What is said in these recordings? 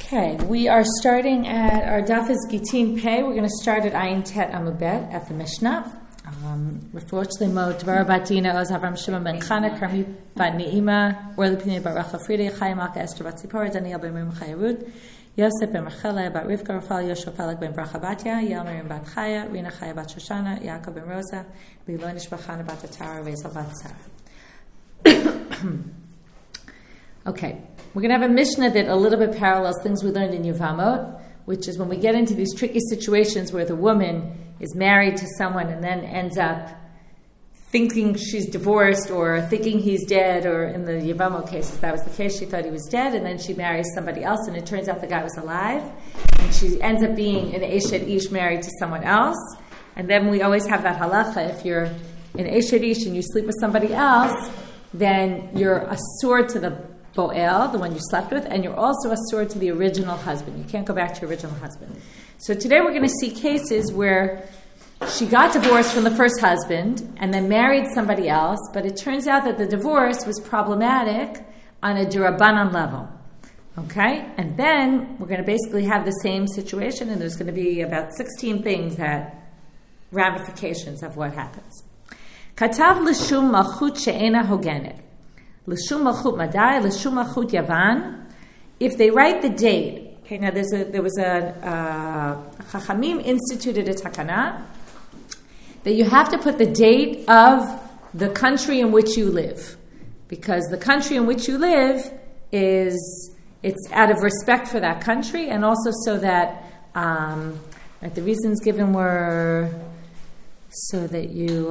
Okay, we are starting at our daf is Gitin Pei. We're going to start at Ayin Tet Amubet at the Mishnah. Refuach Limo, Dvara Batina, Oz Avram Shimon Ben Chana, Karmi Bat Ne'ima, Orli Pini Bat Rachel Friede, Chayim Malka Esther Bat Zipporah, Daniel Ben Miriam Chayarut, Yosef Ben Rachel Bat Rivka, Rafal Yoshua Falak Ben Bracha Batya, Yael Miriam Bat Chaya, Rina Chaya Bat Shoshana, Yaakov Ben Rosa, Liloi Nishbachana Bat Atara, Rezel Bat Sarah. Okay, we're going to have a Mishnah that a little bit parallels things we learned in Yevamot, which is when we get into these tricky situations where the woman is married to someone and then ends up thinking she's divorced or thinking he's dead, or in the Yevamot cases, that was the case, she thought he was dead, and then she marries somebody else, and it turns out the guy was alive, and she ends up being an Eshet Ish married to someone else, and then we always have that halacha, if you're an Eshet Ish and you sleep with somebody else, then you're asur to the Bo'el, the one you slept with, and you're also asur to the original husband. You can't go back to your original husband. So today we're going to see cases where she got divorced from the first husband and then married somebody else, but it turns out that the divorce was problematic on a Durabanan level. Okay? And then we're going to basically have the same situation, and there's going to be about 16 things ramifications of what happens. Katav l'shum malchut she'ena hogenet. L'shum malchut madai, l'shum malchut yavan. If they write the date, okay, now there was a Chachamim instituted a takana that you have to put the date of the country in which you live, because the country in which you live it's out of respect for that country, and also so that the reasons given were so that you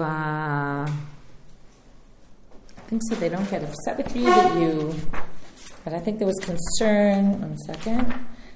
I think so they don't get upset with you, but I think there was concern. 1 second.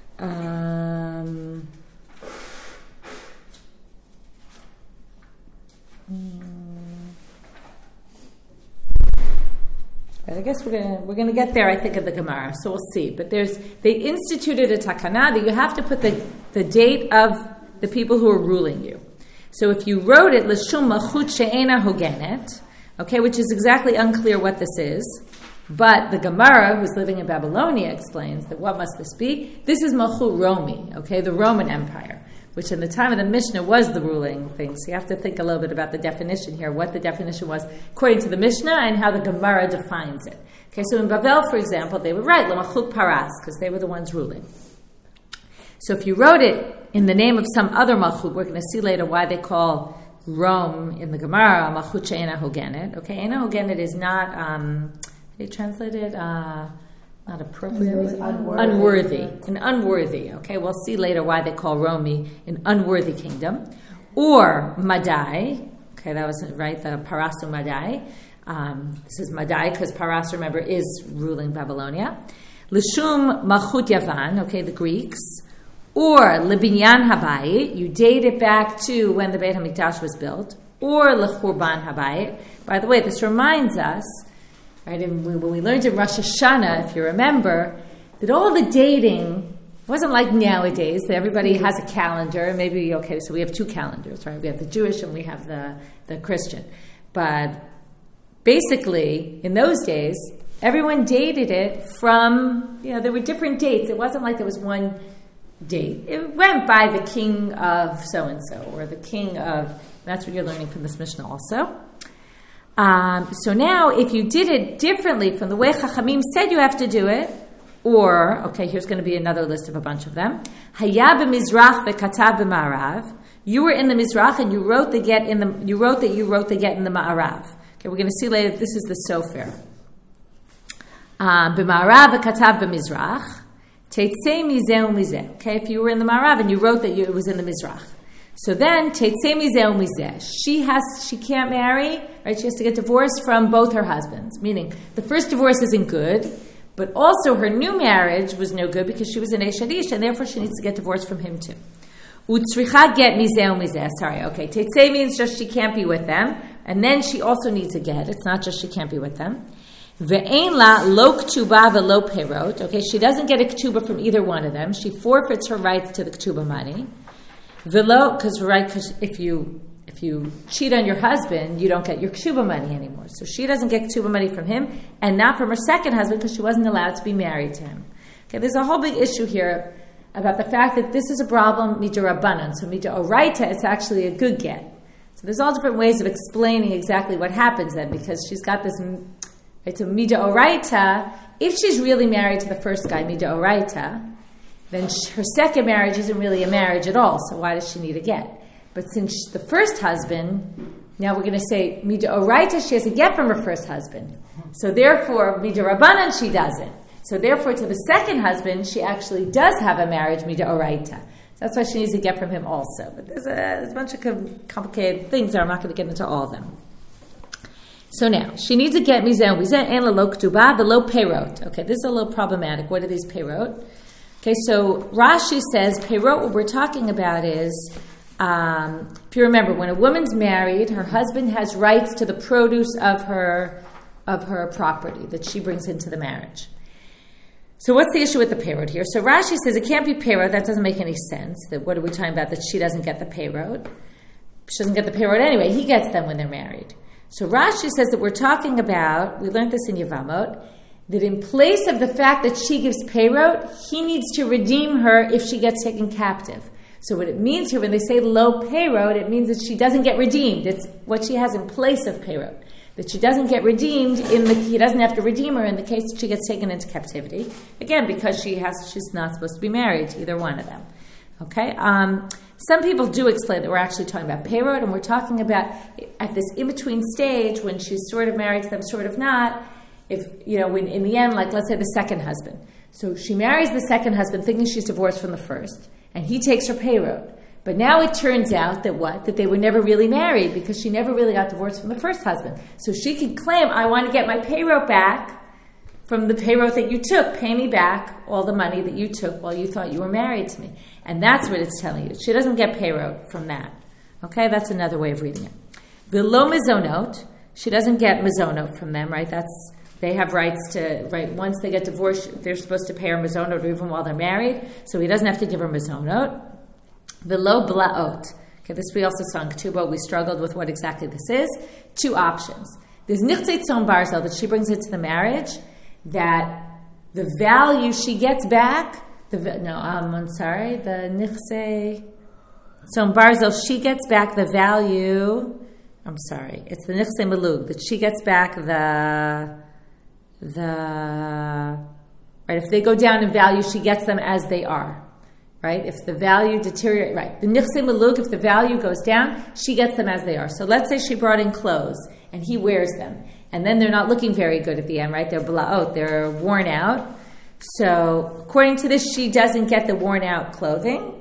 But I guess we're gonna get there, I think, at the Gemara, so we'll see. But they instituted a takana that you have to put the date of the people who are ruling you. So if you wrote it l'shum malchut she'ena hogenet, okay, which is exactly unclear what this is, but the Gemara, who's living in Babylonia, explains that what must this be? This is Malchut Romi, okay, the Roman Empire, which in the time of the Mishnah was the ruling thing. So you have to think a little bit about the definition here, what the definition was according to the Mishnah and how the Gemara defines it. Okay, so in Babel, for example, they would write L'Malchut Paras, because they were the ones ruling. So if you wrote it in the name of some other Malchut, we're going to see later why they call Rome in the Gemara Malchut she'ena hogenet. Okay, ena hogenet is not they translated not appropriate, unworthy, an unworthy. Okay, we'll see later why they call Romi an unworthy kingdom, or Madai. Okay, that was right. The Parasu Madai. This is Madai because Paras, remember, is ruling Babylonia. L'shum Malchut Yavan. Okay, the Greeks. Or Lebinyan Habayit, you date it back to when the Beit HaMikdash was built. Or Lechurban Habayit. By the way, this reminds us, right, when we learned in Rosh Hashanah, if you remember, that all the dating wasn't like nowadays, that everybody has a calendar. Maybe, okay, so we have 2 calendars, right? We have the Jewish and we have the Christian. But basically, in those days, everyone dated it from, there were different dates. It wasn't like there was one date. It went by the king of so-and-so, or the king of, that's what you're learning from this Mishnah also. So now, if you did it differently from the way Chachamim said you have to do it, or, okay, here's going to be another list of a bunch of them. Haya b'mizrach v'katav b'ma'arav. You were in the Mizrach and you wrote the get in the, you wrote the get in the Ma'arav. Okay, we're going to see later that this is the Sofer. B'ma'arav v'katav b'mizrach. Teitzei mizeh u'mizeh. Okay, if you were in the Ma'arav and you wrote that it was in the Mizrach. So then, teitzei mizeh u'mizeh. She can't marry, right? She has to get divorced from both her husbands. Meaning, the first divorce isn't good, but also her new marriage was no good because she was an Eshet Ish, and therefore she needs to get divorced from him too. U'tzricha get mizeh u'mizeh. Sorry, okay. Teitzei means just she can't be with them, and then she also needs a get. It's not just she can't be with them. Ve'ein la lo k'tuba ve'lo perot. Okay, she doesn't get a k'tuba from either one of them. She forfeits her rights to the k'tuba money. Ve'lo, because if you cheat on your husband, you don't get your k'tuba money anymore. So she doesn't get k'tuba money from him, and not from her second husband because she wasn't allowed to be married to him. Okay, there's a whole big issue here about the fact that this is a problem mid'Rabbanan. So mid'Oraita, it's actually a good get. So there's all different ways of explaining exactly what happens then, because she's got this, it's a mid'Oraita. If she's really married to the first guy, mid'Oraita, then her second marriage isn't really a marriage at all, so why does she need a get? But since the first husband, now we're going to say mid'Oraita, she has a get from her first husband. So therefore, mid'Rabbanan, she doesn't. So therefore, to the second husband, she actually does have a marriage mid'Oraita. That's why she needs to get from him also. But there's a bunch of complicated things there. I'm not going to get into all of them. So now, she needs to get mizeh and lo k'tuba v'lo peirot. Okay, this is a little problematic. What are these peirot? Okay, so Rashi says peirot, what we're talking about is, if you remember, when a woman's married, her husband has rights to the produce of her property that she brings into the marriage. So what's the issue with the peirot here? So Rashi says it can't be peirot. That doesn't make any sense. That what are we talking about? That she doesn't get the peirot. She doesn't get the peirot anyway. He gets them when they're married. So Rashi says that we're talking about, we learned this in Yevamot, that in place of the fact that she gives peirot, he needs to redeem her if she gets taken captive. So what it means here, when they say lo peirot, it means that she doesn't get redeemed. It's what she has in place of peirot. That she doesn't get redeemed, he doesn't have to redeem her in the case that she gets taken into captivity. Again, because she's not supposed to be married to either one of them. Okay? Some people do explain that we're actually talking about peirot, and we're talking about at this in-between stage when she's sort of married to them, sort of not. If, when in the end, like let's say the second husband. So she marries the second husband thinking she's divorced from the first, and he takes her peirot. But now it turns out that they were never really married because she never really got divorced from the first husband. So she can claim, I want to get my peirot back from the peirot that you took. Pay me back all the money that you took while you thought you were married to me. And that's what it's telling you. She doesn't get peirot from that. Okay, that's another way of reading it. V'lo mizonot, she doesn't get mizonot from them, right? They have rights to, right, once they get divorced, they're supposed to pay her mizonot even while they're married. So he doesn't have to give her mizonot. V'lo blaot. Okay, this we also saw in Ketubah. We struggled with what exactly this is. Two options. There's nichtzei tzon barzel that she brings into the marriage, that the value she gets back, the nichtzei tzon barzel, she gets back the value, it's the nichtzei melug, that she gets back right, if they go down in value, she gets them as they are. Right? If the value deteriorates, right. The nichtzei melug, if the value goes down, she gets them as they are. So let's say she brought in clothes and he wears them. And then they're not looking very good at the end, right? They're blaot, they're worn out. So according to this, she doesn't get the worn out clothing.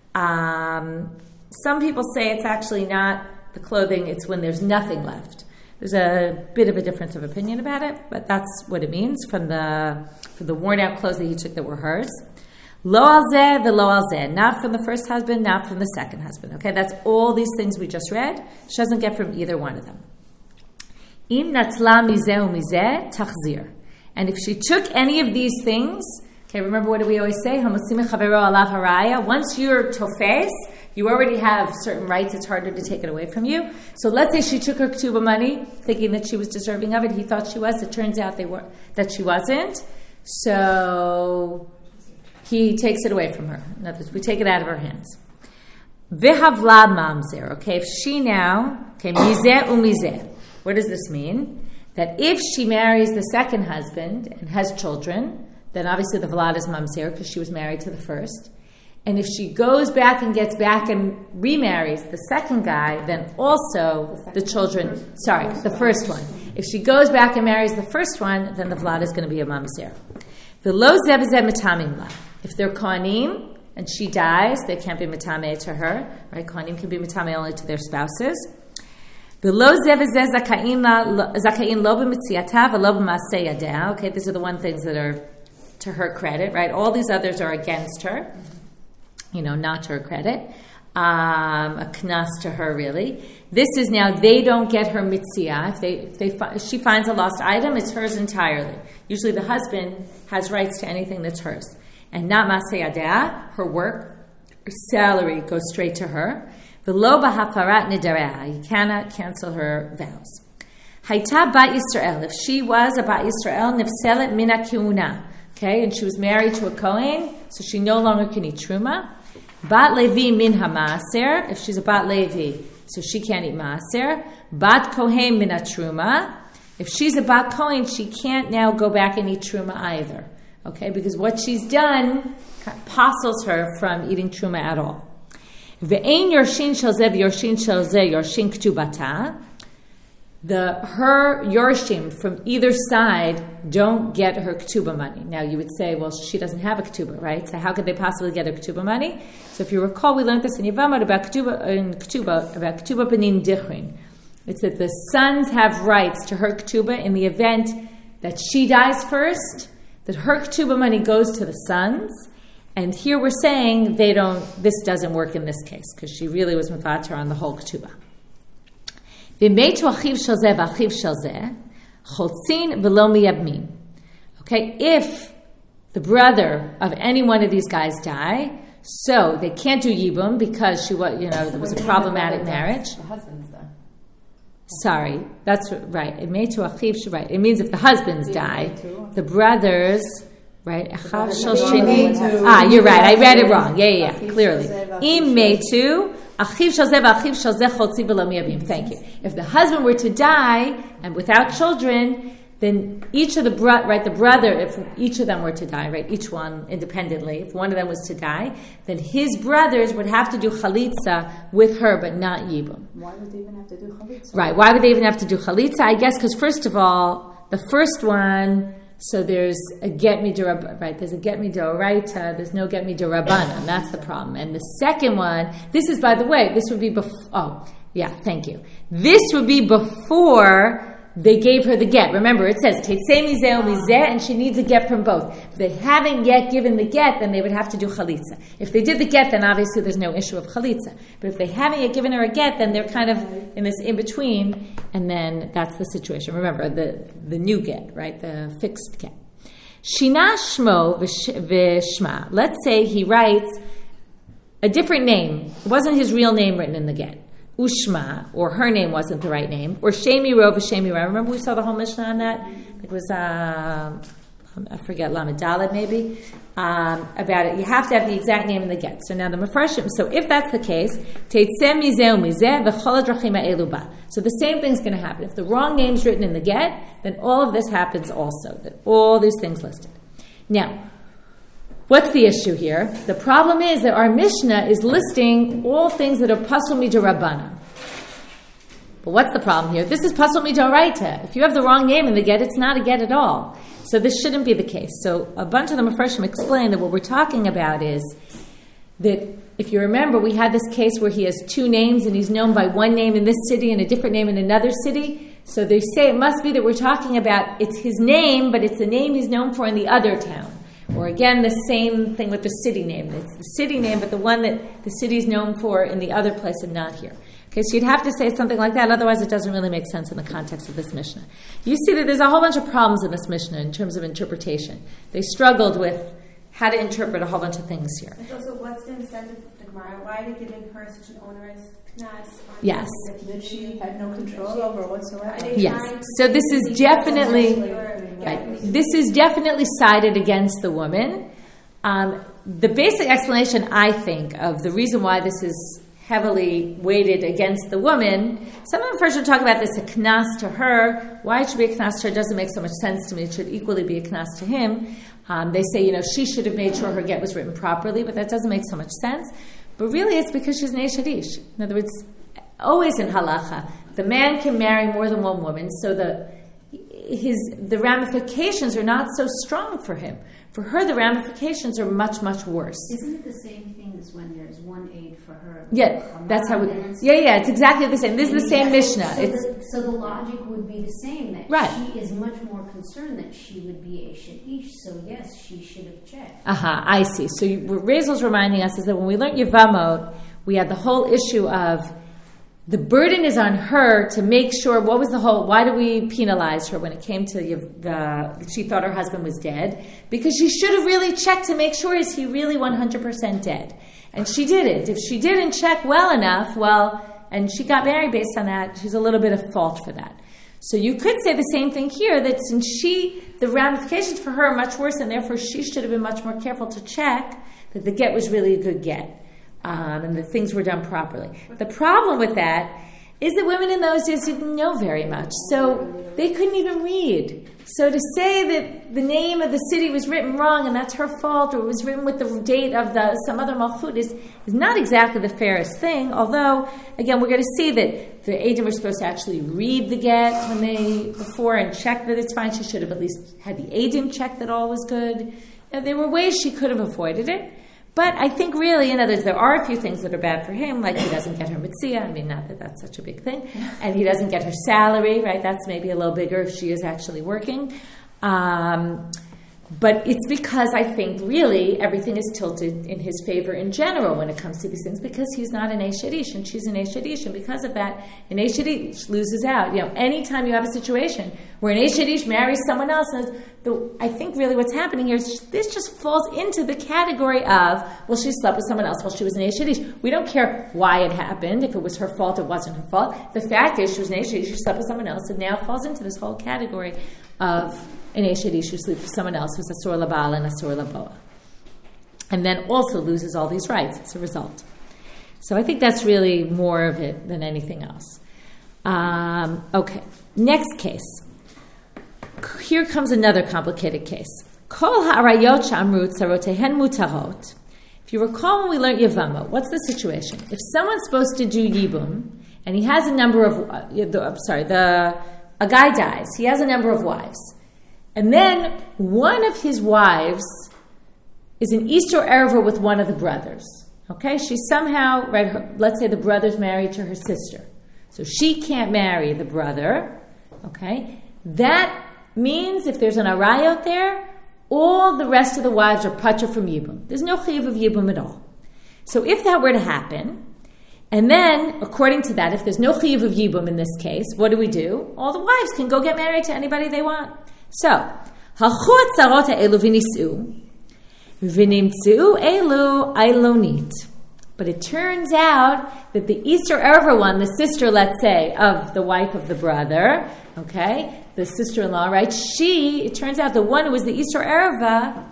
Some people say it's actually not the clothing, it's when there's nothing left. There's a bit of a difference of opinion about it, but that's what it means for the worn out clothes that he took that were hers. Lo al zeh v'lo al zeh. Not from the first husband, not from the second husband. Okay, that's all these things we just read. She doesn't get from either one of them. Im natla mizeh u'mizeh tachzir. And if she took any of these things, okay, remember what do we always say? Hamosim chavero alav haraya. Once you're tofes, you already have certain rights. It's harder to take it away from you. So let's say she took her ketubah money, thinking that she was deserving of it. He thought she was. It turns out that she wasn't. So he takes it away from her. In other words, we take it out of her hands. V'havla mamzer. Okay, if she now, okay, mizeh u'mizeh. What does this mean? That if she marries the second husband and has children, then obviously the vlad is mamzer because she was married to the first. And if she goes back and gets back and remarries the second guy, then also the first one. If she goes back and marries the first one, then the vlad is going to be a mamzer. V'lo zeh v'zeh metamim la. If they're kohanim and she dies, they can't be metameh to her. Right? Kohanim can be metameh only to their spouses. V'lo zeh v'zeh zakayin lo b'mitziata v'lo b'maseh yadeh. Okay, these are the one things that are to her credit, right? All these others are against her, not to her credit. A knas to her, really. This is now, they don't get her mitziyah. If she finds a lost item, it's hers entirely. Usually the husband has rights to anything that's hers. And not maseh yadeh, her work, her salary goes straight to her. V'lo b'hafarat nidareha, you cannot cancel her vows. Hayta bat Yisrael, if she was a bat Yisrael, nifselet mina kiuna. Okay, and she was married to a Kohen, so she no longer can eat Truma. Bat Levi min ha-maaser, if she's a Bat Levi, so she can't eat Maaser. Bat Kohen min ha-Truma, if she's a Bat Kohen, she can't now go back and eat Truma either. Okay, because what she's done apostles her from eating Truma at all. Ve'ein yorshin shel zeh v'yorshin shel zeh yorshin ktubata. Her yorshim from either side don't get her ketubah money. Now you would say, well, she doesn't have a ketubah, right? So how could they possibly get her ketubah money? So if you recall, we learned this in Yevamot about ketubah benin dichrin. It's that the sons have rights to her ketubah in the event that she dies first, that her ketubah money goes to the sons. And here we're saying this doesn't work in this case because she really was mevater on the whole ketubah. Okay, if the brother of any one of these guys die, so they can't do yibum because there was a problematic marriage. The husband's there. Sorry, that's right. It means if the husbands die, the brothers. Right, you're right. I read it wrong. Yeah, clearly. Im metu, achiv shel zeh v'achiv shel zeh chotzi v'lo miyabim. Thank you. If the husband were to die and without children, then each of the brother, if each of them were to die, right, each one independently, if one of them was to die, then his brothers would have to do chalitza with her, but not yibum. Why would they even have to do chalitza? Right. Why would they even have to do chalitza? I guess because first of all, the first one. So there's a get mid'oraita, right? There's a get mid'oraita. There's no get mid'orabanan. That's the problem. And the second one, this is, by the way, this would be before. Oh, yeah, thank you. This would be before they gave her the get. Remember, it says tetzei mizeh umizeh, and she needs a get from both. If they haven't yet given the get, then they would have to do chalitza. If they did the get, then obviously there's no issue of chalitza. But if they haven't yet given her a get, then they're kind of in this in between, and then that's the situation. Remember the new get, right? The fixed get. Shina shmo v'shma. Let's say he writes a different name. It wasn't his real name written in the get. Ushma, or her name wasn't the right name, or Shemi Ro v'Shemi Ra. Remember we saw the whole Mishnah on that? It was, I forget, Lamed Daled maybe, about it. You have to have the exact name in the get. So now the Mefarshim, so if that's the case, Teitzeh mizeh umizeh v'chol hadrachim ha'elu ba. So the same thing's going to happen. If the wrong name's written in the get, then all of this happens also, that all these things listed. Now, what's the issue here? The problem is that our Mishnah is listing all things that are pasul mid'Rabbanan. But what's the problem here? This is pasul mid'oraita. If you have the wrong name in the get, it's not a get at all. So this shouldn't be the case. So a bunch of the Mefarshim explain that what we're talking about is that if you remember, we had this case where he has two names and he's known by one name in this city and a different name in another city. So they say it must be that we're talking about it's his name, but it's a name he's known for in the other town. Or again, the same thing with the city name. It's the city name, but the one that the city is known for in the other place and not here. Okay, so you'd have to say something like that, otherwise it doesn't really make sense in the context of this Mishnah. You see that there's a whole bunch of problems in this Mishnah in terms of interpretation. They struggled with how to interpret a whole bunch of things here. And also, what's the incentive of the Gemara? Why are they giving her such an onerous knas? Yes. That she had no control over whatsoever. Yes. So this is definitely right. This is definitely sided against the woman. The basic explanation, I think, of the reason why this is heavily weighted against the woman, some of them first would talk about this, a knas to her. Why it should be a knas to her doesn't make so much sense to me. It should equally be a knas to him. They say, she should have made sure her get was written properly, but that doesn't make so much sense. But really it's because she's an Eish. In other words, always in halacha, the man can marry more than one woman, so the ramifications are not so strong for him. For her, the ramifications are much, much worse. Isn't it the same thing as when there's one aid for her? Yeah, that's how it's exactly the same. This is the same Mishnah. So the logic would be the same, that right. She is much more concerned that she would be a shadish, so yes, she should have checked. I see. So what Razel's reminding us is that when we learned Yevamot, we had the whole issue of the burden is on her to make sure, why do we penalize her when it came to she thought her husband was dead? Because she should have really checked to make sure, is he really 100% dead? And she didn't. If she didn't check well enough, and she got married based on that, she's a little bit of fault for that. So you could say the same thing here, that since the ramifications for her are much worse, and therefore she should have been much more careful to check that the get was really a good get, and that things were done properly. The problem with that is that women in those days didn't know very much, so they couldn't even read. So to say that the name of the city was written wrong and that's her fault, or it was written with the date of some other malchut is not exactly the fairest thing. Although, again, we're going to see that the Eidim were supposed to actually read the get before and check that it's fine. She should have at least had the Eidim check that all was good. There were ways she could have avoided it. But I think really, in others, there are a few things that are bad for him, like he doesn't get her mitzvah. I mean, not that that's such a big thing. And he doesn't get her salary, right? That's maybe a little bigger if she is actually working. But it's because I think really everything is tilted in his favor in general when it comes to these things, because he's not an Eish Hadish and she's an Eish Hadish, and because of that, an Eish Hadish loses out. Anytime you have a situation where an Eish Hadish marries someone else, I think really what's happening here is this just falls into the category of, well, she slept with someone else while she was an Eish Hadish. We don't care why it happened, if it was her fault, it wasn't her fault. The fact is she was an Eish Hadish, she slept with someone else, and now falls into this whole category of an Eish Hadish who sleeps with someone else who's Asur Labal and Asur Laboa. And then also loses all these rights as a result. So I think that's really more of it than anything else. Okay, next case. Here comes another complicated case. Kol ha'arayot she'amru tzarotehen mutahot. If you recall when we learned Yevama, what's the situation? If someone's supposed to do Yibum, and he has a number of, a guy dies, he has a number of wives. And then one of his wives is an Easter Erva with one of the brothers. Okay, she somehow, let's say the brother's married to her sister. So she can't marry the brother. Okay, that means if there's an arayot there, all the rest of the wives are patur from Yibum. There's no chiyuv of Yibum at all. So if that were to happen, and then, according to that, if there's no chiyuv of Yibum in this case, what do? All the wives can go get married to anybody they want. So, halchu atzarot ha'elu v'nis'u, v'nimtzeu elu ailonit. But it turns out that the Easter Erva one, the sister, let's say, of the wife of the brother, okay, the sister-in-law, right? It turns out the one who was the Easter Erva,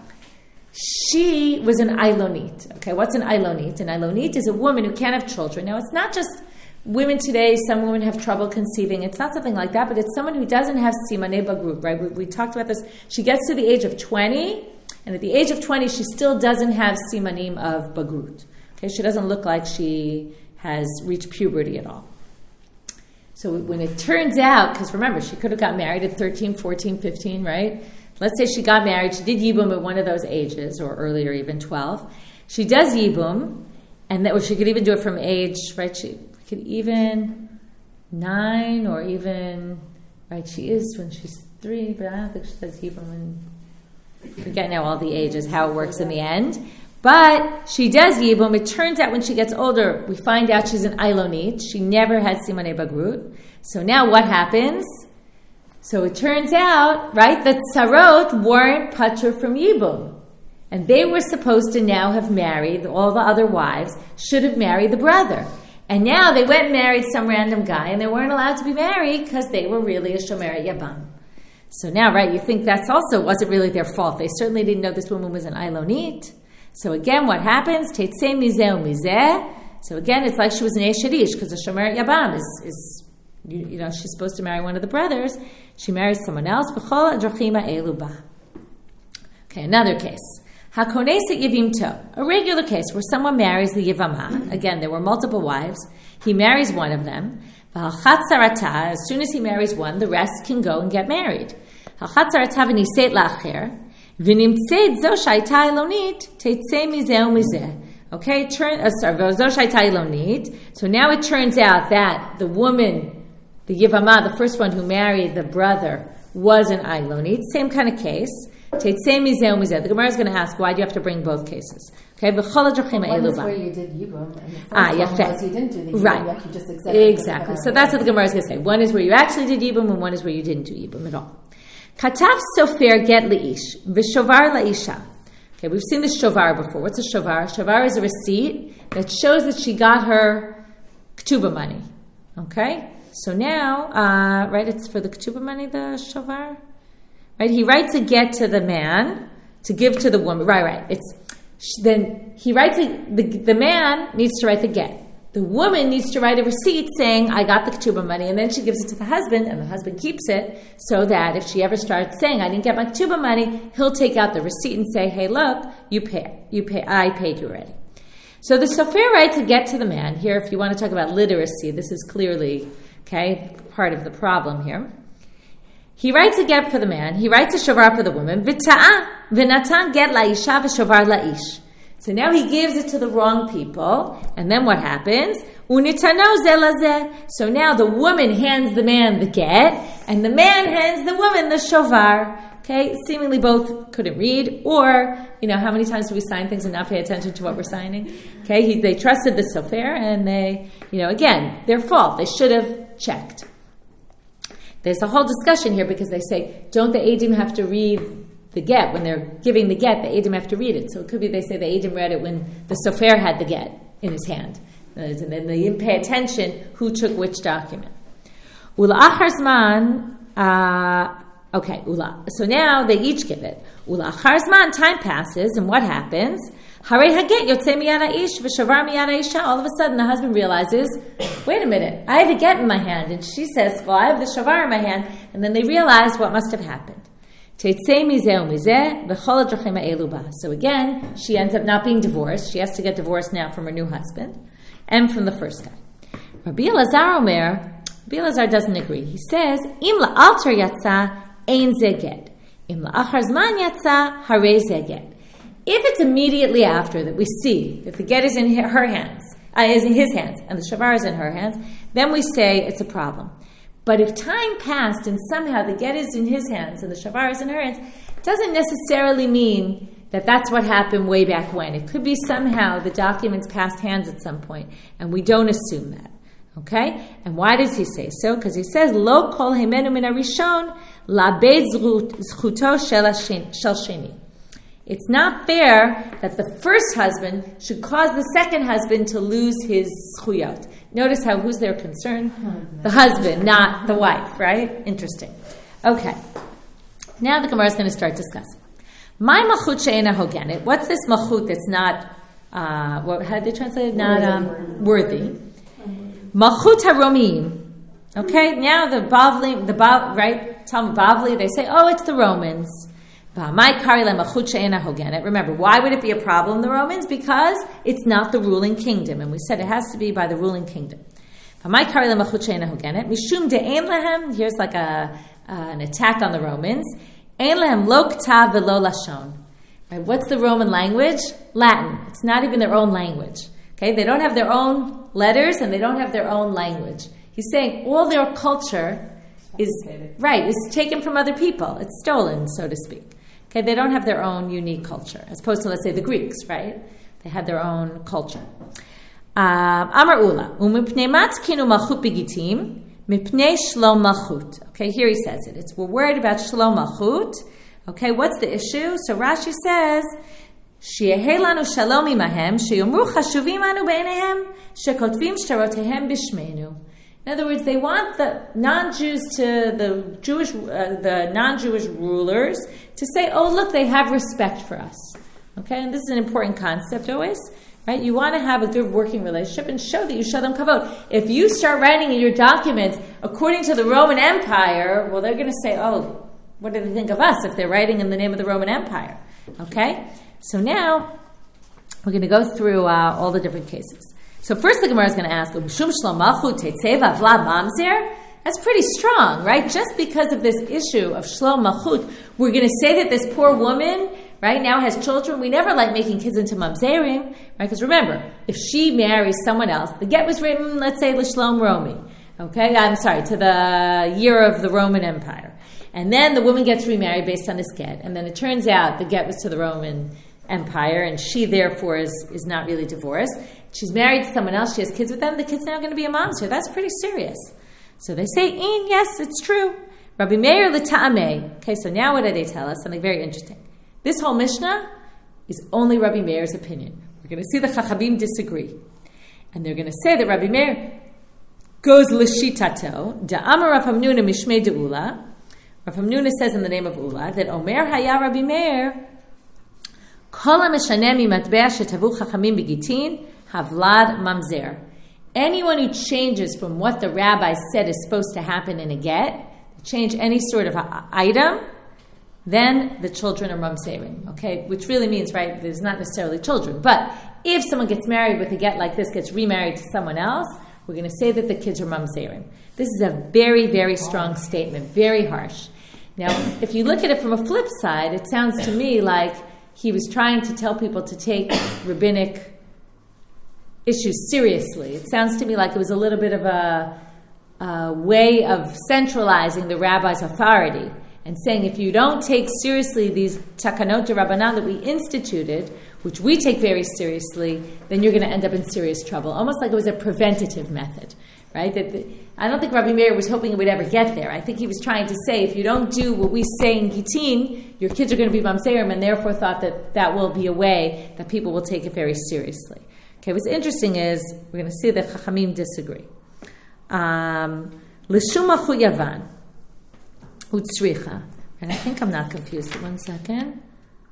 she was an Ailonit. Okay, what's an Ailonit? An Ailonit is a woman who can't have children. Now, it's not just women today, some women have trouble conceiving. It's not something like that, but it's someone who doesn't have Simanei Bagrut, right? We talked about this. She gets to the age of 20, and at the age of 20, she still doesn't have Simanim of Bagrut. Okay, she doesn't look like she has reached puberty at all. So when it turns out, because remember, she could have got married at 13, 14, 15, right? Let's say she got married, she did Yibum at one of those ages, or earlier even 12. She does Yibum, or she could even do it from age, right? She could even 9, or even, right, she is when she's 3, but I don't think she does Yibum. I forget now all the ages, how it works in the end. But she does Yibum. It turns out when she gets older, we find out she's an Ailonit. She never had Simanei Bagrut. So now what happens? So it turns out, right, that Sarot weren't patur from Yibum. And they were supposed to now have married, all the other wives should have married the brother. And now they went and married some random guy, and they weren't allowed to be married because they were really a Shomer Yabam. So now, right, you think that's also wasn't really their fault. They certainly didn't know this woman was an Ailonit. So again, what happens? Teitzei mizeh u'mizeh. So again, it's like she was an Eish Hadish, because the Shomer Yabam is she's supposed to marry one of the brothers. She marries someone else. V'chol hadrachim ha'elu ba. Okay, another case. Hakoneset yivimto. A regular case where someone marries the Yivama. Again, there were multiple wives. He marries one of them. V'halchat sarata. As soon as he marries one, the rest can go and get married. Halchat sarata v'niset la'acher. Okay, so now it turns out that the woman, the Yivama, the first one who married the brother, was an Ailonit. Same kind of case. The Gemara is going to ask, why do you have to bring both cases? Okay, one is where you did Yibum, and the first one was you didn't do the Yibum, right. You actually just accepted exactly. So that's what the Gemara is going to say. One is where you actually did Yibum, and one is where you didn't do Yibum at all. Katav sofer get leish, v'shovar laisha. Okay, we've seen this shovar before. What's a shovar? Shovar is a receipt that shows that she got her ketubah money. Okay? So now, right, it's for the ketubah money, the shovar? Right, he writes a get to the man to give to the woman. Right. Then he writes the man needs to write the get. The woman needs to write a receipt saying, I got the ketubah money, and then she gives it to the husband, and the husband keeps it so that if she ever starts saying, I didn't get my ketubah money, he'll take out the receipt and say, hey, look, I paid you already. So the sofer writes a get to the man. Here, if you want to talk about literacy, this is clearly, part of the problem here. He writes a get for the man. He writes a shovar for the woman. V'natan get la'isha v'shovar la'ish. So now he gives it to the wrong people. And then what happens? Unitano zelazeh. So now the woman hands the man the get, and the man hands the woman the shovar. Okay, seemingly both couldn't read, or, how many times do we sign things and not pay attention to what we're signing? Okay, they trusted the sofer, and they, again, their fault. They should have checked. There's a whole discussion here because they say, don't the Eidim have to read the get? When they're giving the get, the Eidim have to read it. So it could be they say the Eidim read it when the sofer had the get in his hand. And then they didn't pay attention who took which document. Ula'achar zman, ula. So now they each give it. Ula'achar zman, time passes, and what happens? Harei haget yotzei miyad ha'ish v'shovar miyad ha'isha. All of a sudden, the husband realizes, wait a minute, I have a get in my hand, and she says, well, I have the shovar in my hand, and then they realize what must have happened. Teitzei mizeh u'mizeh v'chol hadrachim ha'elu ba. So again, she ends up not being divorced. She has to get divorced now from her new husband and from the first guy. Rabbi Elazar doesn't agree. He says, im la'alter yatsa ein zeh get. Im la'achar zman yatsa harei zeh get. If it's immediately after that we see that the get is in her hands, is in his hands, and the shavar is in her hands, then we say it's a problem. But if time passed and somehow the get is in his hands and the shavar is in her hands, it doesn't necessarily mean that that's what happened way back when. It could be somehow the documents passed hands at some point, and we don't assume that. Okay? And why does he say so? Because he says, Lo kol hemenu min harishon la'abed zchuto shel sheni. It's not fair that the first husband should cause the second husband to lose his zchuyot. Notice who's their concern? The husband, not the wife, right? Interesting. Okay. Now the Gemara is going to start discussing. My machut she'ena hogenet. What's this machut that's not, how did they translate it? Not worthy. Machut haromim. Okay, now the Bavli, right? Talmud Bavli, they say, it's the Romans. Remember, why would it be a problem, the Romans? Because it's not the ruling kingdom. And we said it has to be by the ruling kingdom. Here's like an attack on the Romans. Right, what's the Roman language? Latin. It's not even their own language. Okay, they don't have their own letters and they don't have their own language. He's saying all their culture is taken from other people. It's stolen, so to speak. Okay, they don't have their own unique culture, as opposed to, let's say, the Greeks, right? They had their own culture. Amar Ula, umipnei matkinu malchut bigitim, mipnei shlo malchut. Okay, here he says it. We're worried about shlo malchut. Okay, what's the issue? So Rashi says, שיהיה לנו שלום עמהם, שיאמרו חשובים אנו בעיניהם, שכותבים שטרותיהם בשמנו. In other words, they want the non-Jews to the non-Jewish rulers to say, look, they have respect for us. Okay, and this is an important concept always, right? You want to have a good working relationship and show that you show them kavod. If you start writing in your documents according to the Roman Empire, well, they're going to say, what do they think of us if they're writing in the name of the Roman Empire? Okay, so now we're going to go through all the different cases. So first the Gemara is going to ask, that's pretty strong, right? Just because of this issue of Shlom Malchut, we're going to say that this poor woman, right, now has children. We never like making kids into mamzerim, right? Because remember, if she marries someone else, the get was written, let's say, L'Shlom Romi, okay? to the year of the Roman Empire. And then the woman gets remarried based on this get. And then it turns out the get was to the Roman Empire, and she therefore is not really divorced. She's married to someone else, she has kids with them, the kid's now going to be a mamzer. That's pretty serious. So they say, yes, it's true. Rabbi Meir l'ta'ameh. Okay, so now what do they tell us? Something very interesting. This whole Mishnah is only Rabbi Meir's opinion. We're going to see the Chachamim disagree. And they're going to say that Rabbi Meir goes l'shitato, da'amar Rav Hamnuna mishmei de'ula. Rav Hamnuna says in the name of Ula that Omer haya Rabbi Meir, kol ha'meshaneh mimatbea shetavu chachamim begitin havlad mamzer. Anyone who changes from what the rabbi said is supposed to happen in a get, change any sort of item, then the children are mamzerim. Okay, which really means, right, there's not necessarily children, but if someone gets married with a get like this, gets remarried to someone else, we're going to say that the kids are mamzerim. This is a very, very strong statement, very harsh. Now, if you look at it from a flip side, it sounds to me like he was trying to tell people to take rabbinic issues seriously. It sounds to me like it was a little bit of a way of centralizing the rabbi's authority and saying if you don't take seriously these takanot d'Rabbanan that we instituted, which we take very seriously, then you're going to end up in serious trouble. Almost like it was a preventative method, right? I don't think Rabbi Meir was hoping it would ever get there. I think he was trying to say if you don't do what we say in Gitin, your kids are going to be mamzerim, and therefore thought that that will be a way that people will take it very seriously. Okay, what's interesting is we're going to see that Chachamim disagree. L'shum achu yavan utzricha, and I think I'm not confused. 1 second.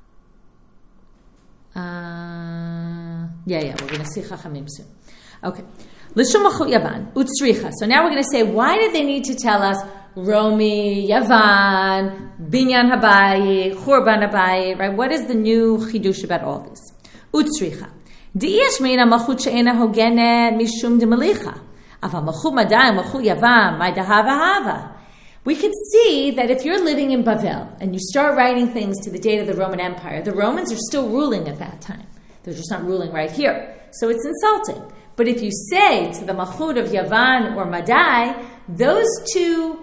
We're going to see Chachamim soon. Okay. L'shum achu yavan utzricha. So now we're going to say, why did they need to tell us Romi, Yavan, Binyan Habayit, Churban Habayit, right? What is the new chidush about all this? Utzricha. Di'yesh meina malchut she'ena hogenet mishum demalicha. Ava malchut madai, malchut yavam, maida hava hava. We could see that if you're living in Bavel and you start writing things to the date of the Roman Empire, the Romans are still ruling at that time. They're just not ruling right here. So it's insulting. But if you say to the malchut of Yavan or Madai, those two,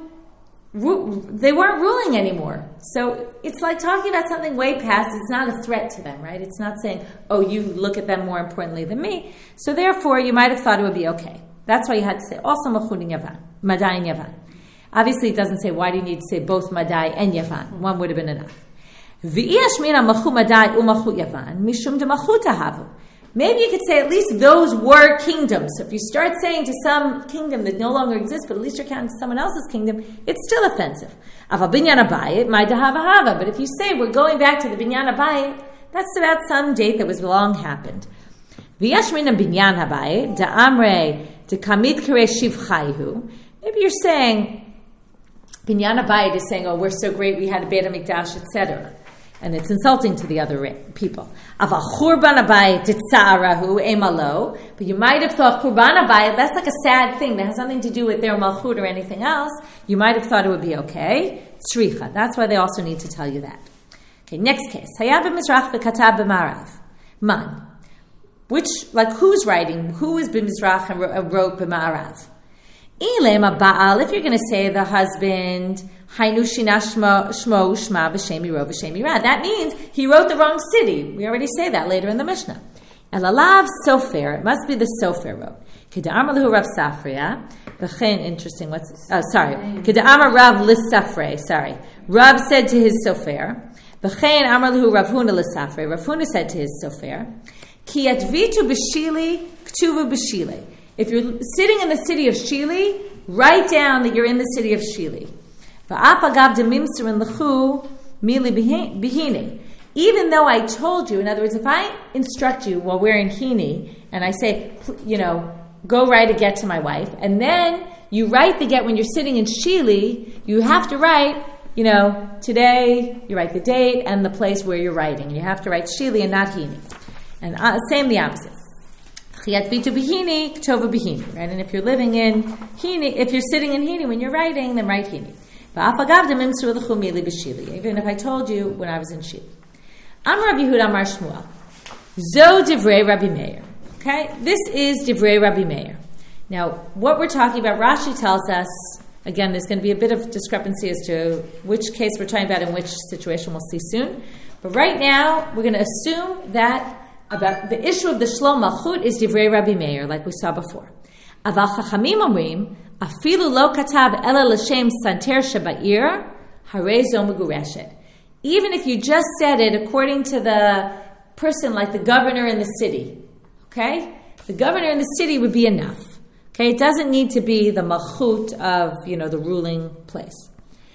they weren't ruling anymore. So it's like talking about something way past. It's not a threat to them, right? It's not saying, oh, you look at them more importantly than me. So therefore, you might have thought it would be okay. That's why you had to say also malchut and Yavan, Madai and Yavan. Obviously, it doesn't say why do you need to say both Madai and Yavan. One would have been enough. V'yesh mina malchut Madai u'malchut Yavan mishum de malchut ahavu. Maybe you could say at least those were kingdoms. So if you start saying to some kingdom that no longer exists, but at least you're counting to someone else's kingdom, it's still offensive. Ava binyan habayit, my dahava hava. But if you say we're going back to the binyan habayit, that's about some date that was long happened. V'yesh mina binyan habayit da'amre dekamit kare shivchayhu. Maybe you're saying binyan habayit is saying, oh, we're so great, we had a Beit HaMikdash, etc. And it's insulting to the other people. Ava churban habayit titza'arahu emalo. But you might have thought churban habayit, that's like a sad thing that has nothing to do with their malchut or anything else. You might have thought it would be okay. Tzricha. That's why they also need to tell you that. Okay, next case. Hayab b'mizrach v'katab b'marav. Man. Which, like, who's writing? Who is b'mizrach and wrote b'marav? Ilem ba'al, if you're going to say the husband, Hainu shina shmo shma v'shemi ro v'shemi ra. That means he wrote the wrong city. We already say that later in the Mishnah. Elalav sofer. It must be the sofer wrote. Keda'amar lehu Rav Safria. V'chein, interesting. Keda'amar Rav Lissafre. Sorry. Rav said to his sofer. V'chein amar lehu Rav Huna Lissafre. Rav Huna said to his sofer. Ki atvitu b'shili ktuvu b'shili. If you're sitting in the city of Shili, write down that you're in the city of Shili. Even though I told you, in other words, if I instruct you while wearing hini, and I say, go write a get to my wife, and then you write the get when you're sitting in Shili, you have to write, today, you write the date and the place where you're writing. You have to write Shili and not hini. And same the opposite. Right? And if you're living in hini, if you're sitting in hini when you're writing, then write hini. Even if I told you when I was in Shili. Amar Rav Yehuda Amar Shmuel. Zo divrei Rabbi Meir. Okay, this is divrei Rabbi Meir. Now, what we're talking about, Rashi tells us, again, there's going to be a bit of discrepancy as to which case we're talking about and which situation we'll see soon. But right now, we're going to assume that about the issue of the Shlom Malchut is divrei Rabbi Meir, like we saw before. Aval Chachamim omrim, afilu lo katav ela l'shem santer sheba'ir, harei zo megureshet. Even if you just said it according to the person, like the governor in the city, okay? The governor in the city would be enough. Okay, it doesn't need to be the malchut of, the ruling place.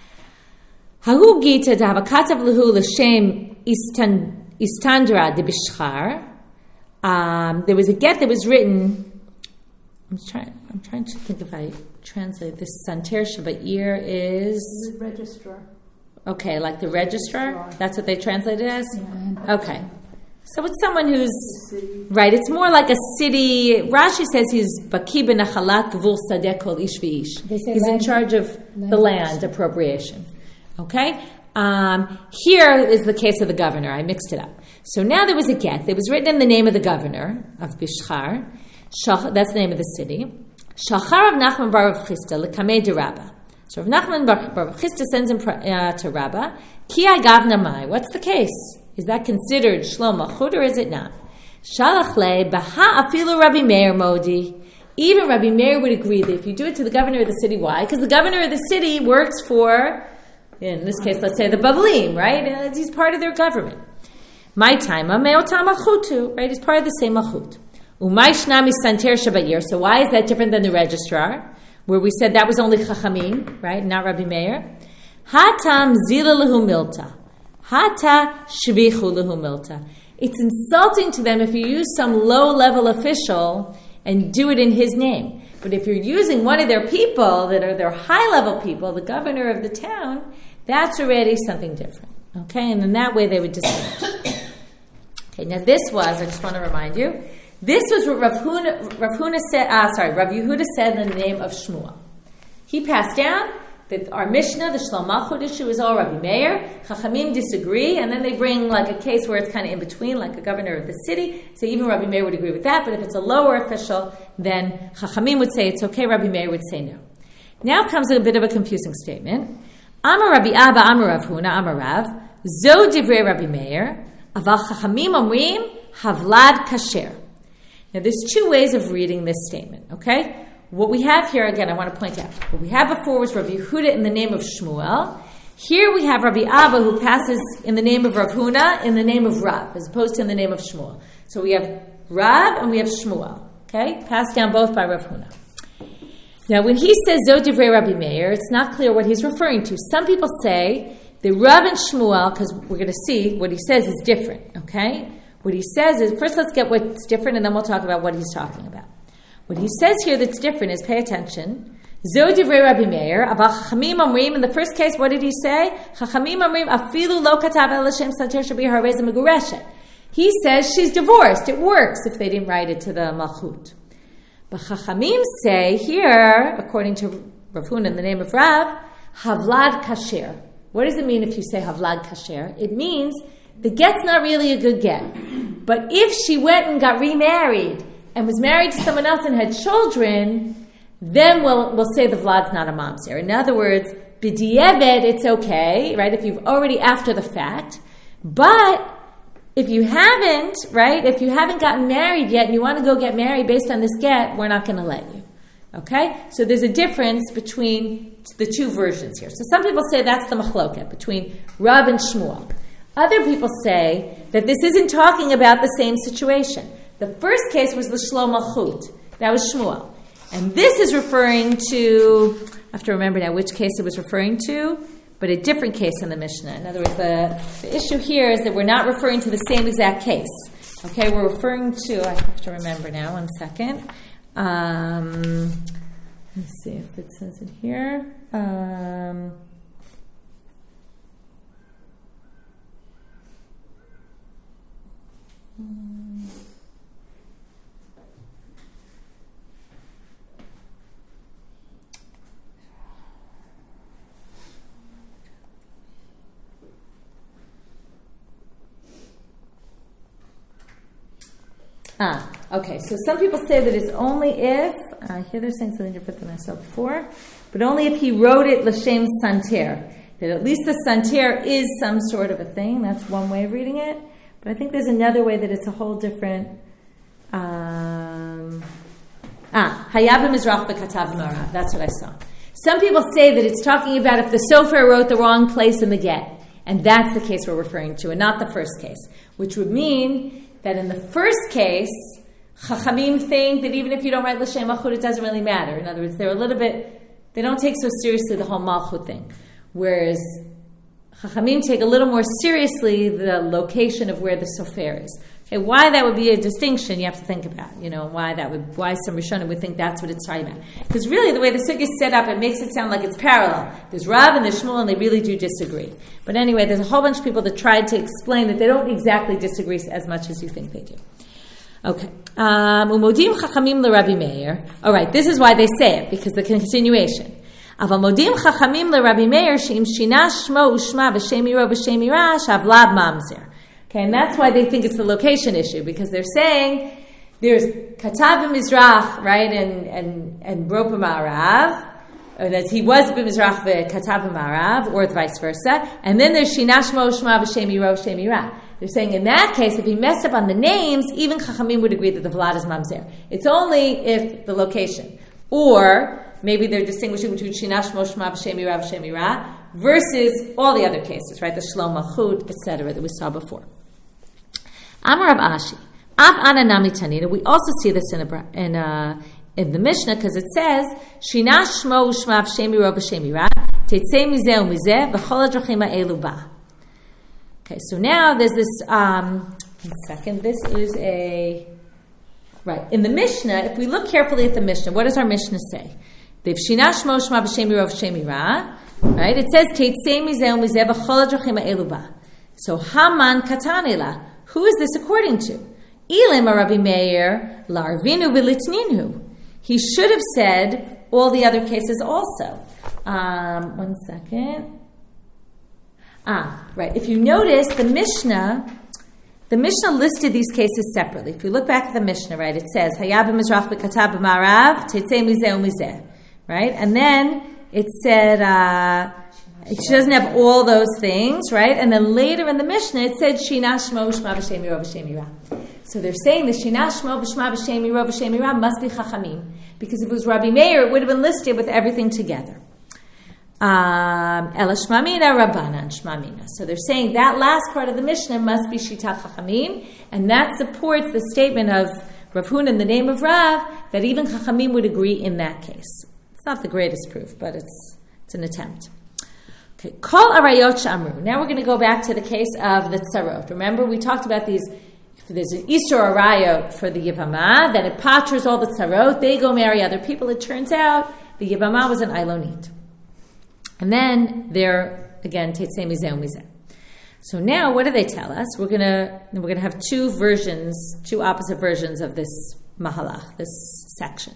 Hahu gita d'havakatav lehu l'shem istandra de bishchar. There was a get that was written. I'm trying to think if I translate this. Santer Shabbat is the registrar. Okay, like the registrar. That's what they translated it as. Yeah. Okay, so it's someone who's right. It's more like a city. Rashi says he's baki b'nachalat gvul sadeh kol ish v'ish. He's in charge of the land appropriation. Okay. Here is the case of the governor. I mixed it up. So now there was a get that was written in the name of the governor of Bishchar. That's the name of the city. Shachar of Nachman bar Rav Chisda l'kamei de Rabba. So Rav Nachman bar Rav Chisda sends him to Rabba. Ki agavna mai. What's the case? Is that considered shlom malchut or is it not? Shalach le baha afilu Rabbi Meir modi. Even Rabbi Meir would agree that if you do it to the governor of the city, why? Because the governor of the city works for, in this case, let's say the Bavlim, right? He's part of their government. My time, me'otam malchutu, right? He's part of the same malchut. Umay shnami santer shabayir. So why is that different than the registrar, where we said that was only Chachamim, right? Not Rabbi Meir. Hatam zila lehu milta. Hata shvichu lehu milta. It's insulting to them if you use some low-level official and do it in his name. But if you're using one of their people that are their high-level people, the governor of the town, that's already something different. Okay, and in that way they would distinguish. Okay, now this was, I just want to remind you, this was what Rav Yehuda said in the name of Shmuel. He passed down that our Mishnah, the Shlom Malchut issue, is all Rabbi Meir. Chachamim disagree, and then they bring like a case where it's kind of in between, like a governor of the city. So even Rabbi Meir would agree with that, but if it's a lower official, then Chachamim would say it's okay, Rabbi Meir would say no. Now comes a bit of a confusing statement. Amar Rabbi Abba, Amar Rav Huna, Amar Rav, Zo divrei Rabbi Meir, aval Chachamim omrim, havlad kasher. Now there's two ways of reading this statement, okay? What we have here, again, I want to point out, what we had before was Rabbi Yehuda in the name of Shmuel. Here we have Rabbi Abba who passes in the name of Rav Huna, in the name of Rav, as opposed to in the name of Shmuel. So we have Rav and we have Shmuel, okay? Passed down both by Rav Huna. Now when he says Zo divrei Rabbi Meir, it's not clear what he's referring to. Some people say that Rav and Shmuel, because we're going to see what he says is different, okay? What he says is, first let's get what's different and then we'll talk about what he's talking about. What he says here that's different is, pay attention, Zo divrei Rabbi Meir, aval Chachamim omrim, in the first case, what did he say? Chachamim omrim, afilu lo katav el Hashem santer shabir harei ze megureshet. He says she's divorced. It works if they didn't write it to the Malchut. But Chachamim say here, according to Rav Huna in the name of Rav, havlad kasher. What does it mean if you say havlad kasher? It means the get's not really a good get. But if she went and got remarried and was married to someone else and had children, then we'll say the vlad's not a mamzer. In other words, b'di'evet, it's okay, right, if you've already after the fact. But if you haven't, right, if you haven't gotten married yet and you want to go get married based on this get, we're not going to let you. Okay? So there's a difference between the two versions here. So some people say that's the machloket between Rav and Shmuel. Other people say that this isn't talking about the same situation. The first case was the Shlom Malchut. That was Shmuel. And this is referring to, I have to remember now which case it was referring to, but a different case in the Mishnah. In other words, the issue here is that we're not referring to the same exact case. Okay, we're referring to, I have to remember now, 1 second. Let's see if it says it here. Okay, so some people say that it's only if, here they're saying something different than I saw before, but only if he wrote it l'shem santer, that at least the santer is some sort of a thing. That's one way of reading it, but I think there's another way that it's a whole different, hayab mizrach v'katav marav, that's what I saw. Some people say that it's talking about if the sofer wrote the wrong place in the get, and that's the case we're referring to, and not the first case, which would mean that in the first case, Chachamim think that even if you don't write L'Shem Malchut, it doesn't really matter. In other words, they don't take so seriously the whole Malchut thing. Whereas Chachamim take a little more seriously the location of where the Sofer is. Okay, why that would be a distinction, you have to think about. Why some Rishonim would think that's what it's talking about. Because really, the way the Sugya is set up, it makes it sound like it's parallel. There's Rav and there's Shmuel, and they really do disagree. But anyway, there's a whole bunch of people that tried to explain that they don't exactly disagree as much as you think they do. Okay. Umodim Chachamim LeRabbi Meir. All right, this is why they say it, because the continuation. Aval modim Chachamim LeRabbi Meir she'im shina shmo ushma v'shem yiro v'shem yira shavlab mamzer. Okay, and that's why they think it's the location issue, because they're saying there's Katav b'Mizrach, right, and Bro b'Ma'arav, or that he was b'Mizrach v'Katav b'Ma'arav, or vice versa, and then there's Shina Shmo Shma v'Shem Yiro v'Shem Yira. They're saying in that case, if he messed up on the names, even Chachamim would agree that the Vlad is Mamzer. It's only if the location. Or maybe they're distinguishing between Shina Shmo Shma v'Shem Yira v'Shem Yira versus all the other cases, right, the Shlom Malchut, etc., that we saw before. Amar Rav Ashi, Av Ana Nami Tanina. We also see this in the Mishnah because it says Shina Shmo Ushma V'Shem Yiro V'Shem Yira Teitzei Mizeh U'Mizeh V'Chol HaDrachim Ha'elu Ba. Okay, so now there's this. One second. This is right in the Mishnah. If we look carefully at the Mishnah, what does our Mishnah say? They've Shina Shmo Ushma V'Shem Yiro V'Shem Yira. Right. It says Teitzei Mizeh U'Mizeh V'Chol HaDrachim Ha'elu Ba. So Haman Katanila. Who is this according to? Ilim Rabbi Meir, Larvinu Vilitninu. He should have said all the other cases also. One second. Right. If you notice, the Mishnah listed these cases separately. If you look back at the Mishnah, right, it says, Hayab Mizrach v'Katav b'Ma'arav, Teitzei Mizeh u'Mizeh. Right? And then it said, she doesn't have all those things, right? And then later in the Mishnah, it said, Shina Shmo Shma V'Shem Yiro V'Shem Yira. So they're saying the Shina Shmo V'Shma V'Shem Yiro V'Shem Yira must be Chachamim. Because if it was Rabbi Meir, it would have been listed with everything together. Ela Shmamina Rabbanan Shmamina. So they're saying that last part of the Mishnah must be Shitat Chachamim, and that supports the statement of Rav Huna in the name of Rav, that even Chachamim would agree in that case. It's not the greatest proof, but it's an attempt. Okay, Kol Arayot Shamru. Now we're going to go back to the case of the Tzarot. Remember, we talked about these. If there's an Isur Arayot for the Yivama, then it patras all the Tzarot. They go marry other people. It turns out the Yivama was an Ilonit. And then they're, again, Teitzei Mizeh U'Mizeh. So now, what do they tell us? We're gonna have two opposite versions of this Mahalach, this section.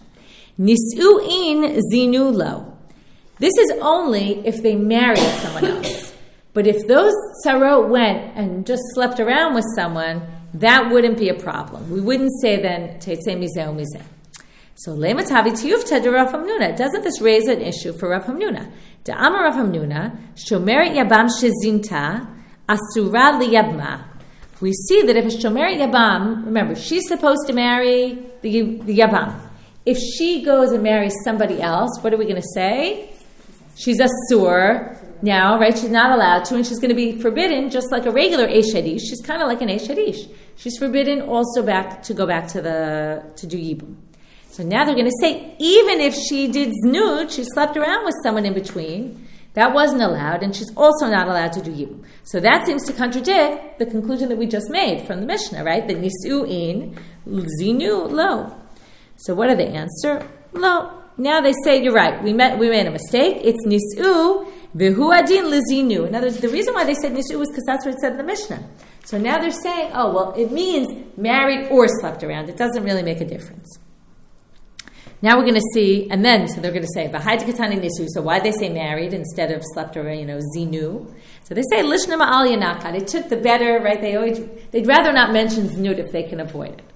Nis'u'in zinu lo. This is only if they married someone else. But if those tzarot went and just slept around with someone, that wouldn't be a problem. We wouldn't say then, Teitzei Mizeh U'Mizeh. So, Le'matavi tiyufta de Rav Hamnuna. Doesn't this raise an issue for Rav Hamnuna? Da'amar Rav Hamnuna, Shomeret Yabam shezinta, Asura liyabma. We see that if a Shomeret Yabam, remember, she's supposed to marry the Yabam. If she goes and marries somebody else, what are we going to say? She's a sur now, right? She's not allowed to, and she's going to be forbidden, just like a regular Eish Hadish. She's kind of like an Eish Hadish. She's forbidden also to go back to do Yibum. So now they're going to say, even if she did znut, she slept around with someone in between, that wasn't allowed, and she's also not allowed to do Yibum. So that seems to contradict the conclusion that we just made from the Mishnah, right? That Nisu'in, Zinu, lo. So what do they answer? Lo. Now they say, you're right, we made a mistake. It's nis'u v'hu adin lizinu. In other words, the reason why they said nis'u was because that's what it said in the Mishnah. So now they're saying, oh, well, it means married or slept around. It doesn't really make a difference. Now we're going to see, and then, so they're going to say, v'hai katani nis'u. So why they say married instead of slept around, zinu? So they say, lishna ma'al yanakat. It took the better, right? They'd rather not mention znut if they can avoid it.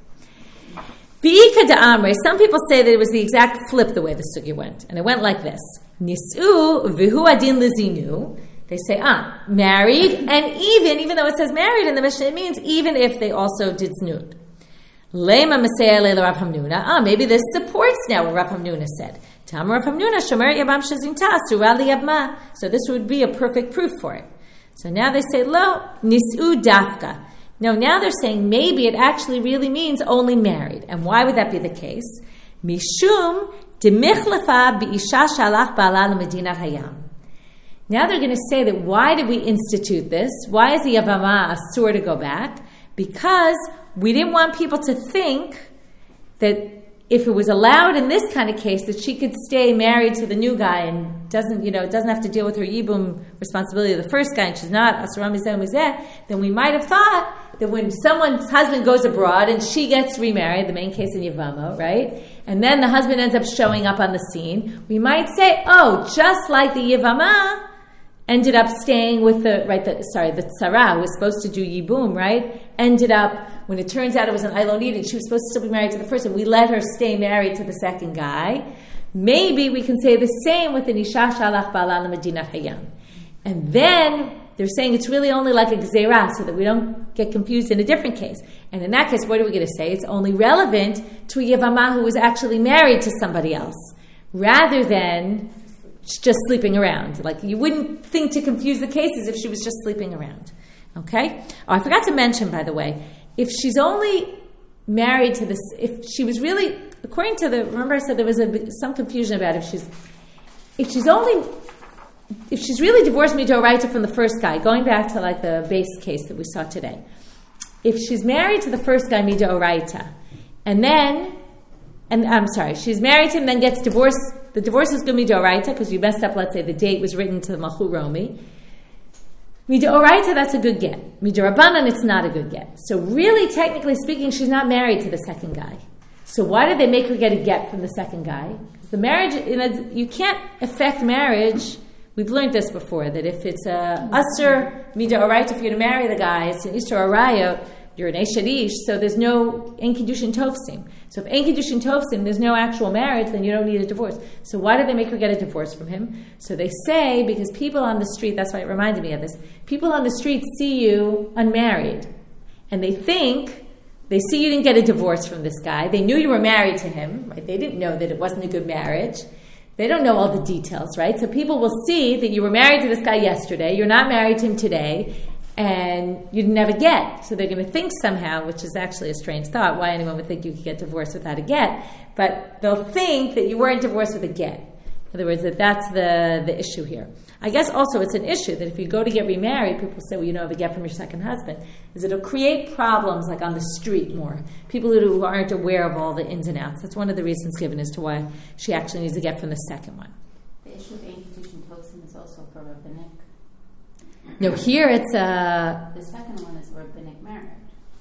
B'ika da'amre, some people say that it was the exact flip the way the sugya went. And it went like this. Nis'u v'hu adin lizinu. They say, married, and even though it says married in the Mishnah, it means even if they also did znut. Lema masaya leila Rav Hamnuna. Maybe this supports now what Rav Hamnuna said. Tam Rav Hamnuna, shomer yabam shezinta, surah liyabma. So this would be a perfect proof for it. So now they say, lo, nis'u dafka. No, now they're saying maybe it actually really means only married. And why would that be the case? Mishum demichlafa bi'isha shalach ba'ala l'medinat hayam. Now they're going to say that why did we institute this? Why is the Yavama asur to go back? Because we didn't want people to think that if it was allowed in this kind of case that she could stay married to the new guy and doesn't have to deal with her yibum responsibility of the first guy, and she's not asura mizeh mizeh, then we might have thought that when someone's husband goes abroad and she gets remarried, the main case in Yavama, right? And then the husband ends up showing up on the scene, we might say, oh, just like the Yavama ended up staying with the tzara who was supposed to do yibum, right? Ended up, when it turns out it was an Eilonit and she was supposed to still be married to the first, and we let her stay married to the second guy. Maybe we can say the same with an Isha Shalach Ba'ala L'Medinat Hayam. And then they're saying it's really only like a gzeirah, so that we don't get confused in a different case. And in that case, what are we going to say? It's only relevant to a Yavama who was actually married to somebody else, rather than just sleeping around. Like, you wouldn't think to confuse the cases if she was just sleeping around. Okay? Oh, I forgot to mention, by the way, if she's only married to this, if she was really, according to remember I said there was some confusion about if she's really divorced midoraita from the first guy, going back to like the base case that we saw today. If she's married to the first guy midoraita, she's married to him and then gets divorced. The divorce is good midoraita because you messed up, let's say the date was written to the Malchut Romi. Midoraita, that's a good get. Midorabanan, it's not a good get. So really, technically speaking, she's not married to the second guy. So why did they make her get a get from the second guy? The marriage, you can't affect marriage. We've learned this before, that if it's a asur midoraita for you to marry the guy, it's an isur arayot, you're an Eshadish, so there's no En Kiddushin Tovsim. So if En Kiddushin Tovsim, there's no actual marriage, then you don't need a divorce. So why did they make her get a divorce from him? So they say, because people on the street, that's why it reminded me of this, people on the street see you unmarried, and they see you didn't get a divorce from this guy. They knew you were married to him, right? They didn't know that it wasn't a good marriage. They don't know all the details, right? So people will see that you were married to this guy yesterday, you're not married to him today, and you didn't have a get. So they're going to think somehow, which is actually a strange thought, why anyone would think you could get divorced without a get. But they'll think that you weren't divorced with a get. In other words, that's the issue here. I guess also it's an issue that if you go to get remarried, people say, well, you don't have a get from your second husband, is it'll create problems like on the street more. People who aren't aware of all the ins and outs. That's one of the reasons given as to why she actually needs a get from the second one. The issue of En Kiddushin Tovsim is also for rabbinic. No, here it's the second one is rabbinic marriage.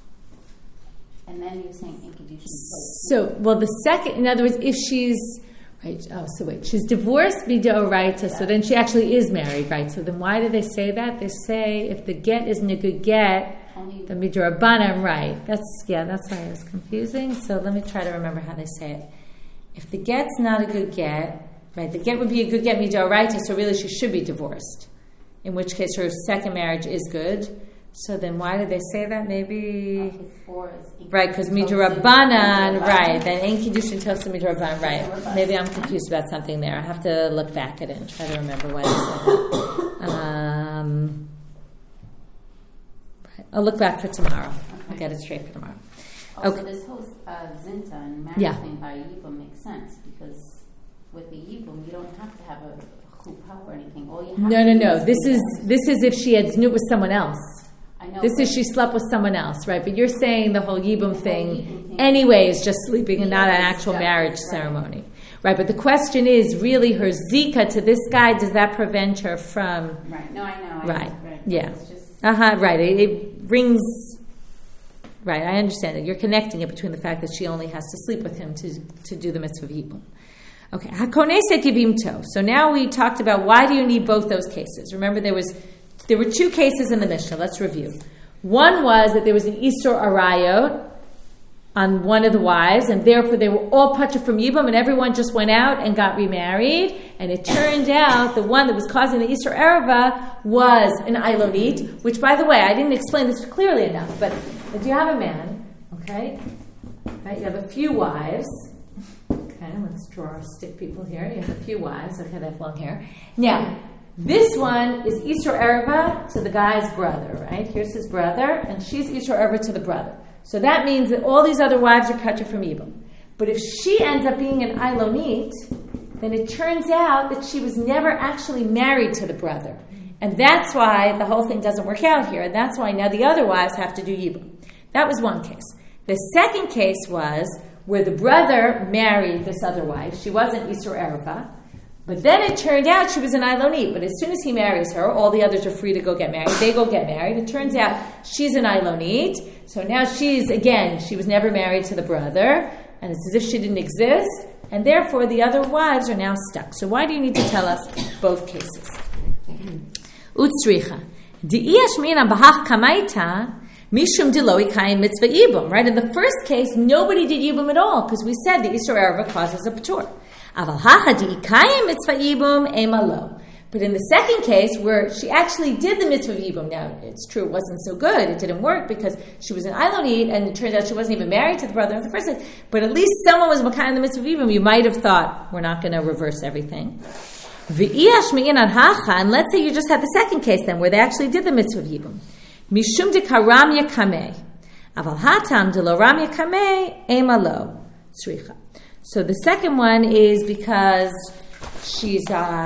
And then you're saying En Kiddushin Tovsim. So, well, the second, in other words, if she's, right, she's divorced midoraita, so then she actually is married, right? So then why do they say that? They say if the get isn't a good get, the midorabanan, right. That's why it was confusing. So let me try to remember how they say it. If the get's not a good get, right, the get would be a good get midoraita, so really she should be divorced. In which case her second marriage is good. So then why did they say that? Maybe... right, because midorabanan, right. Then En Kiddushin Tovsim midorabanan, right. Maybe I'm confused about something there. I have to look back at it and try to remember why they said that. Right. I'll look back for tomorrow. Okay. I'll get it straight for tomorrow. Also, this whole zinta and marriage thing by Yibum makes sense, because with the Yibum, you don't have to have a or anything. All you have no. This is if she had znut with someone else. I know. This is she slept with someone else, right? But you're saying the whole yibum thing anyway is just sleeping and not an actual marriage ceremony, right? But the question is really her zika to this guy. Does that prevent her from? Right. No, I know. Right. Yeah. Right. It brings. Right. I understand it. You're connecting it between the fact that she only has to sleep with him to do the mitzvah of yibum. Okay, hakonese kivimto. So now we talked about why do you need both those cases. Remember there were two cases in the Mishnah. Let's review. One was that there was an isur arayot on one of the wives, and therefore they were all patur from yibum, and everyone just went out and got remarried. And it turned out the one that was causing the isur ereva was an Eilonit, which, by the way, I didn't explain this clearly enough, but if you have a man, okay, right, you have a few wives. Okay, let's draw our stick people here. You have a few wives. Okay, they have long hair. Now, This one is Isur Erva to the guy's brother, right? Here's his brother, and she's Isur Erva to the brother. So that means that all these other wives are Katra from Yibum. But if she ends up being an Ilonit, then it turns out that she was never actually married to the brother. And that's why the whole thing doesn't work out here. And that's why now the other wives have to do Yibum. That was one case. The second case was where the brother married this other wife. She wasn't Isur Erva. But then it turned out she was an Ilonit. But as soon as he marries her, all the others are free to go get married. They go get married. It turns out she's an Ilonit. So now she was never married to the brother. And it's as if she didn't exist. And therefore, the other wives are now stuck. So why do you need to tell us both cases? Utsricha. Di'iyash mina bahach kamaita mishum diloi kain mitzvah yibum. Right? In the first case, nobody did yibum at all. Because we said the Isur Erva causes a patur. Aval hacha di'ikayim mitzvah yibum emalo. But in the second case, where she actually did the mitzvah yibum, now it's true it wasn't so good, it didn't work because she was an Ilonit, and it turns out she wasn't even married to the brother in the first place. But at least someone was makayim the mitzvah yibum. You might have thought we're not going to reverse everything. V'iyash me'inan hacha, and let's say you just had the second case then, where they actually did the mitzvah yibum. Mishum de karam yakameh, aval hatam de lo ram yakameh emalo tzricha. So the second one is because she's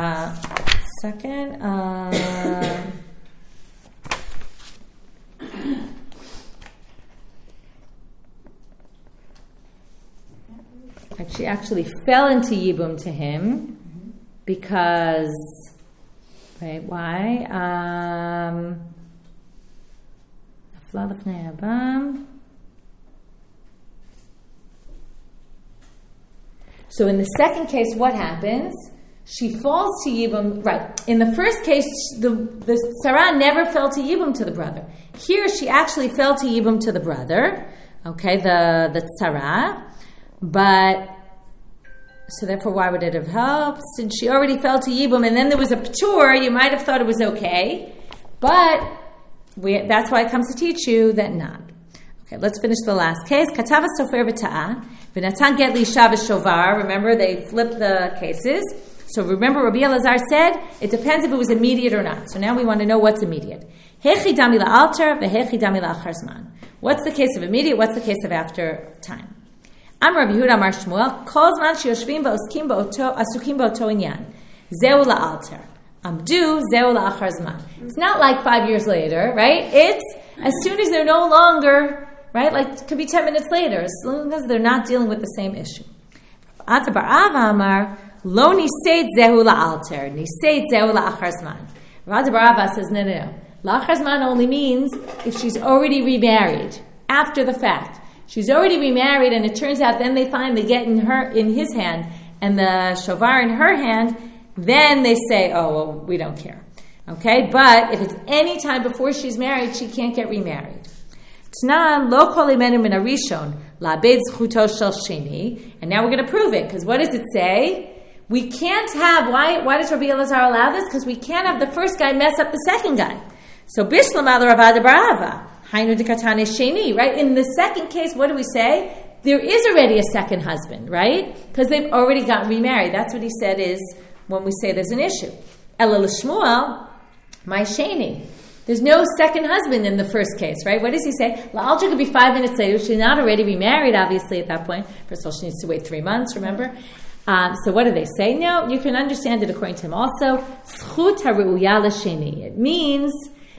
she actually fell into Yibum to him because, right, why? So in the second case, what happens? She falls to Yibum, right. In the first case, the Sarah never fell to Yibum to the brother. Here, she actually fell to Yibum to the brother, okay, the Sarah. But, so therefore, why would it have helped? Since she already fell to Yibum, and then there was a P'tur, you might have thought it was okay. But, that's why it comes to teach you that not. Okay, let's finish the last case. Katava Sofer v'ta'ah, v'natan get l'isha v'shovar. Remember, they flipped the cases. So remember, Rabbi Elazar said, it depends if it was immediate or not. So now we want to know what's immediate. Hechi dami la'alter v'hechi dami la'achar zman. What's the case of immediate? What's the case of after time? Am Rabbi Yehuda Amar Shmuel, kol zman sheyoshvim v'oskim asukim ba'oto inyan. Zeu la'alter. Amdu zeu la'achar zman. It's not like 5 years later, right? It's as soon as they're no longer, right? Like, it could be 10 minutes later, as long as they're not dealing with the same issue. Ata bar Ava Amar, Lo niseit zehu la'alter, niseit zehu la'achar zman. Rav Barava says, no. La'achar zman only means if she's already remarried, after the fact. She's already remarried, and it turns out then they find the get in his hand, and the shovar in her hand, then they say, oh, well, we don't care. Okay? But if it's any time before she's married, she can't get remarried. T'nan lo kol imenu min harishon la'abed zchuto shel sheni. And now we're going to prove it, because what does it say? We can't have, why does Rabbi Elazar allow this? Because we can't have the first guy mess up the second guy. So, Bishlam al Ravad Barava, Hainu de Katane Sheni, right? In the second case, what do we say? There is already a second husband, right? Because they've already gotten remarried. That's what he said is when we say there's an issue. Ela l'shmuel, my Sheni. There's no second husband in the first case, right? What does he say? La'alter could be 5 minutes later. She's not already remarried, obviously, at that point. First of all, she needs to wait 3 months, remember? So what do they say? No, you can understand it according to him also. Zchut ha're'uya l'sheni. It means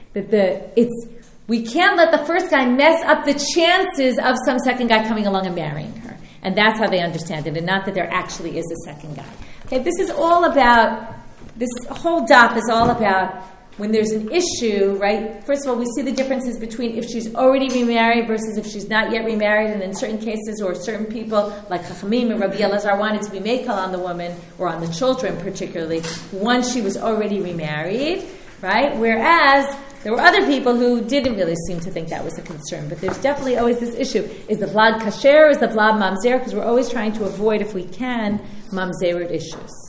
that we can't let the first guy mess up the chances of some second guy coming along and marrying her. And that's how they understand it, and not that there actually is a second guy. Okay, this whole daf is all about when there's an issue, right? First of all, we see the differences between if she's already remarried versus if she's not yet remarried, and in certain cases or certain people, like Chachamim and Rabbi Elazar, wanted to be mekal on the woman, or on the children particularly, once she was already remarried, right? Whereas there were other people who didn't really seem to think that was a concern. But there's definitely always this issue. Is the vlad kasher, is the vlad mamzer? Because we're always trying to avoid, if we can, mamzered issues.